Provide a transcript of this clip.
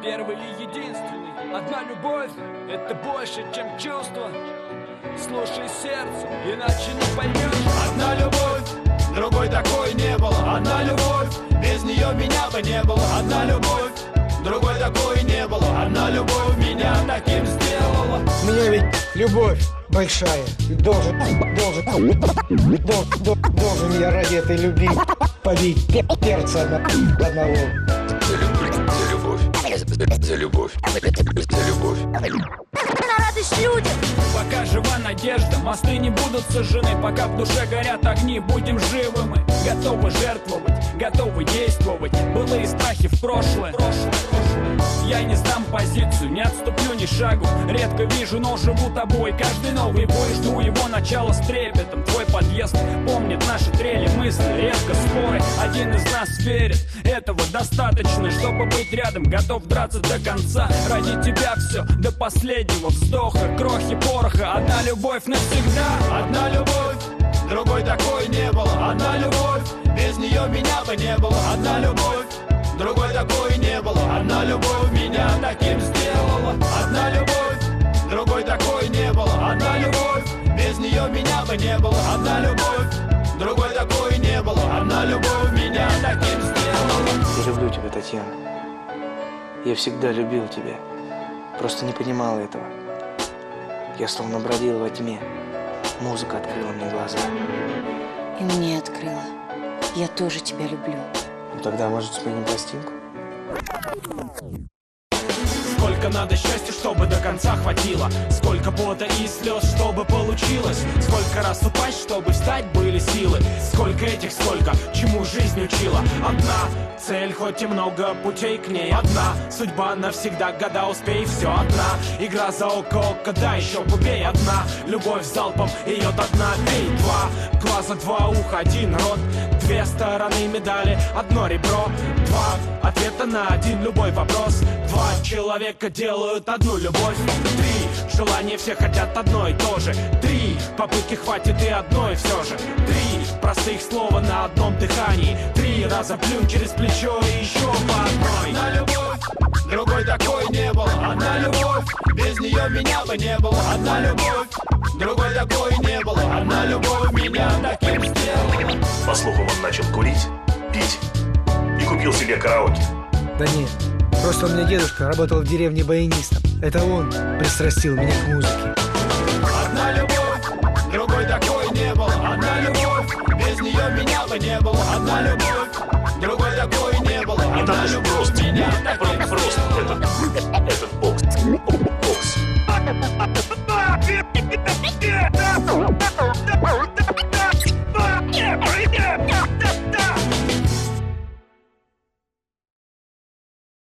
первый и единственный. Одна любовь — это больше, чем чувство. Слушай сердце, иначе не поймешь. Одна любовь, другой такой не было. Одна любовь, без нее меня бы не было. Одна любовь, другой такой не было. Одна любовь меня таким сделала. Меня ведь любовь большая. Должен я ради этой любви побить перца одного. За любовь. На радость людям. Пока жива надежда, мосты не будут сожжены. Пока в душе горят огни, будем живы мы. Готовы жертвовать, готовы действовать. Былые страхи в прошлое. Я не сдам позицию, не отступлю ни шагу. Редко вижу, но живу тобой. Каждый новый бой, жду его начала с трепетом. Твой подъезд помнит наши трели, мысли, редко споры. Один из нас верит, этого достаточно, чтобы быть рядом. Готов драться до конца, ради тебя все, до последнего вздоха. Крохи пороха, одна любовь навсегда. Одна любовь, другой такой не было. Одна любовь, без нее меня бы не было. Одна любовь, другой такой не было. Одна любовь меня таким сделала. Одна любовь, другой такой не было. Одна любовь, без нее меня бы не было. Одна любовь, другой такой не было. Одна любовь меня таким сделала. Я люблю тебя, Татьяна. Я всегда любил тебя. Просто не понимал этого. Я словно бродил во тьме. Музыка открыла мне глаза. И мне открыла. Я тоже тебя люблю. Ну тогда, может, сменим пластинку? Сколько надо счастья, чтобы до конца хватило. Сколько пота и слез, чтобы получилось. Сколько раз упасть, чтобы встать были силы. Сколько этих, сколько, чему жизнь учила. Одна цель, хоть и много путей к ней. Одна судьба навсегда, года успей. Все одна игра за око, когда еще побей. Одна любовь залпом, ее до дна бей. Два глаза, два уха, один рот. Две стороны медали, одно ребро. Два ответа на один любой вопрос. Два человека делают одну любовь. Три желания, все хотят одно и то же. Три попытки, хватит и одной все же. Три простых слова на одном дыхании. Три раза плюнь через плечо и еще по одной. Одна любовь, другой такой не было. Одна любовь, без нее меня бы не было. Одна любовь, другой такой не было. Одна любовь меня таким сделала. По слухам, он начал курить, пить и купил себе караоке. Да нет, просто у меня дедушка работал в деревне баянистом. Это он пристрастил меня к музыке. Одна любовь, другой такой не было. Одна любовь, без нее меня бы не было. Одна любовь, другой такой не было. Не так Одна уж любовь просто. меня таким